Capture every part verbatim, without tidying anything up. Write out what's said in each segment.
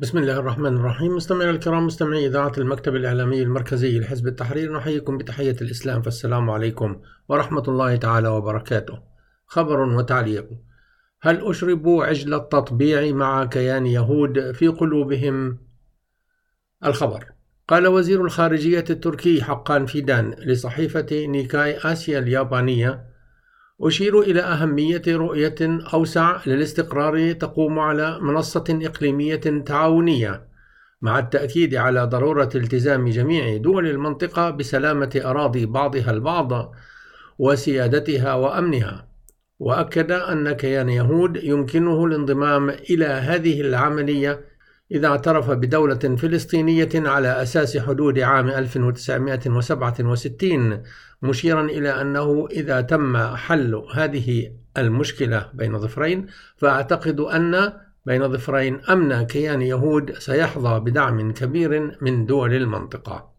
بسم الله الرحمن الرحيم. مستمعينا الكرام، مستمعي إذاعة المكتب الإعلامي المركزي لحزب التحرير، نحييكم بتحية الإسلام، فالسلام عليكم ورحمة الله تعالى وبركاته. خبر وتعليق: هل أشربوا عجل التطبيع مع كيان يهود في قلوبهم؟ الخبر: قال وزير الخارجية التركي حقان فيدان لصحيفة نيكاي آسيا اليابانية: أشير إلى أهمية رؤية أوسع للاستقرار تقوم على منصة إقليمية تعاونية، مع التأكيد على ضرورة التزام جميع دول المنطقة بسلامة أراضي بعضها البعض وسيادتها وأمنها. وأكد أن كيان يهود يمكنه الانضمام إلى هذه العملية إذا اعترف بدولة فلسطينية على أساس حدود عام ألف وتسعمائة وسبعة وستين، مشيرا إلى أنه إذا تم حل هذه المشكلة بين ضفرين، فأعتقد أن بين ضفرين أمن كيان يهود سيحظى بدعم كبير من دول المنطقة.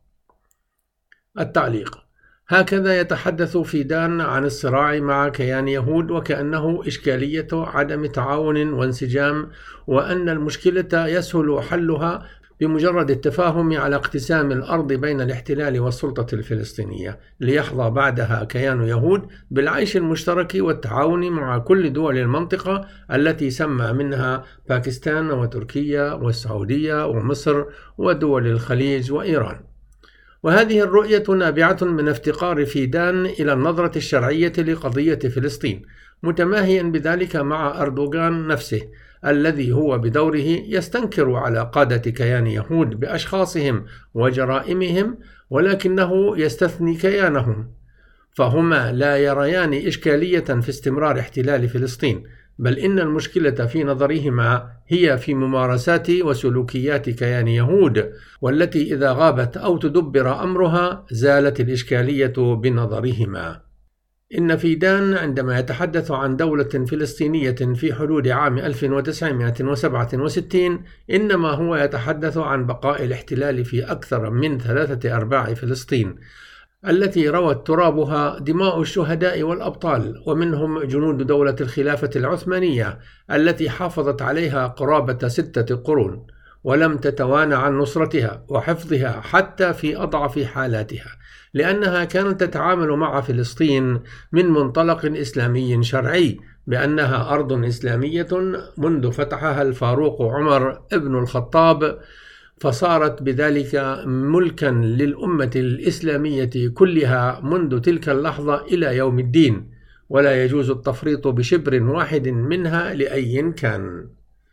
التعليق: هكذا يتحدث فيدان عن الصراع مع كيان يهود وكأنه إشكالية عدم تعاون وانسجام، وأن المشكلة يسهل حلها بمجرد التفاهم على اقتسام الأرض بين الاحتلال والسلطة الفلسطينية، ليحظى بعدها كيان يهود بالعيش المشترك والتعاون مع كل دول المنطقة التي سمى منها باكستان وتركيا والسعودية ومصر ودول الخليج وإيران. وهذه الرؤية نابعة من افتقار فيدان إلى النظرة الشرعية لقضية فلسطين، متماهيا بذلك مع أردوغان نفسه الذي هو بدوره يستنكر على قادة كيان يهود بأشخاصهم وجرائمهم، ولكنه يستثني كيانهم، فهما لا يريان إشكالية في استمرار احتلال فلسطين، بل إن المشكلة في نظرهما هي في ممارسات وسلوكيات كيان يهود، والتي إذا غابت أو تدبر أمرها زالت الإشكالية بنظرهما. إن فيدان عندما يتحدث عن دولة فلسطينية في حدود عام ألف وتسعمائة وسبعة وستين إنما هو يتحدث عن بقاء الاحتلال في أكثر من ثلاثة أرباع فلسطين، التي روت ترابها دماء الشهداء والأبطال، ومنهم جنود دولة الخلافة العثمانية التي حافظت عليها قرابة ستة قرون، ولم تتوانى عن نصرتها وحفظها حتى في أضعف حالاتها، لأنها كانت تتعامل مع فلسطين من منطلق إسلامي شرعي بأنها أرض إسلامية منذ فتحها الفاروق عمر ابن الخطاب، فصارت بذلك ملكا للأمة الإسلامية كلها منذ تلك اللحظة إلى يوم الدين، ولا يجوز التفريط بشبر واحد منها لأي كان.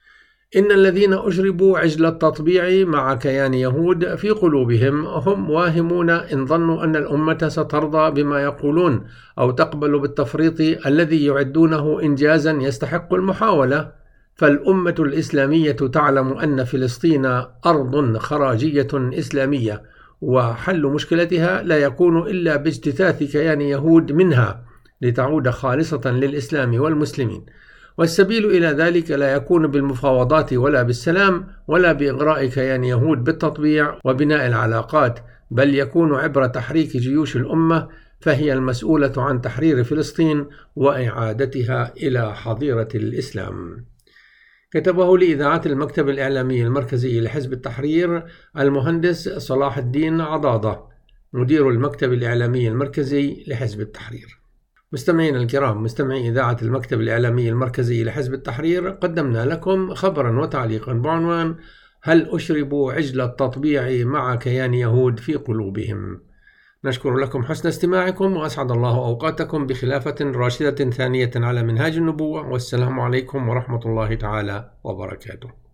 إن الذين أشربوا عجل التطبيع مع كيان يهود في قلوبهم هم واهمون إن ظنوا أن الأمة سترضى بما يقولون أو تقبل بالتفريط الذي يعدونه إنجازا يستحق المحاولة. فالأمة الإسلامية تعلم أن فلسطين أرض خراجية إسلامية، وحل مشكلتها لا يكون إلا باجتثاث كيان يهود منها لتعود خالصة للإسلام والمسلمين، والسبيل إلى ذلك لا يكون بالمفاوضات ولا بالسلام ولا بإغراء كيان يهود بالتطبيع وبناء العلاقات، بل يكون عبر تحريك جيوش الأمة، فهي المسؤولة عن تحرير فلسطين وإعادتها إلى حظيرة الإسلام. كتبه لإذاعة المكتب الإعلامي المركزي لحزب التحرير المهندس صلاح الدين عضاضة، مدير المكتب الإعلامي المركزي لحزب التحرير. مستمعينا الكرام، مستمعي إذاعة المكتب الإعلامي المركزي لحزب التحرير، قدمنا لكم خبرا وتعليقا بعنوان: هل أشربوا عجل التطبيع مع كيان يهود في قلوبهم؟ نشكر لكم حسن استماعكم، وأسعد الله أوقاتكم بخلافة راشدة ثانية على منهاج النبوة، والسلام عليكم ورحمة الله تعالى وبركاته.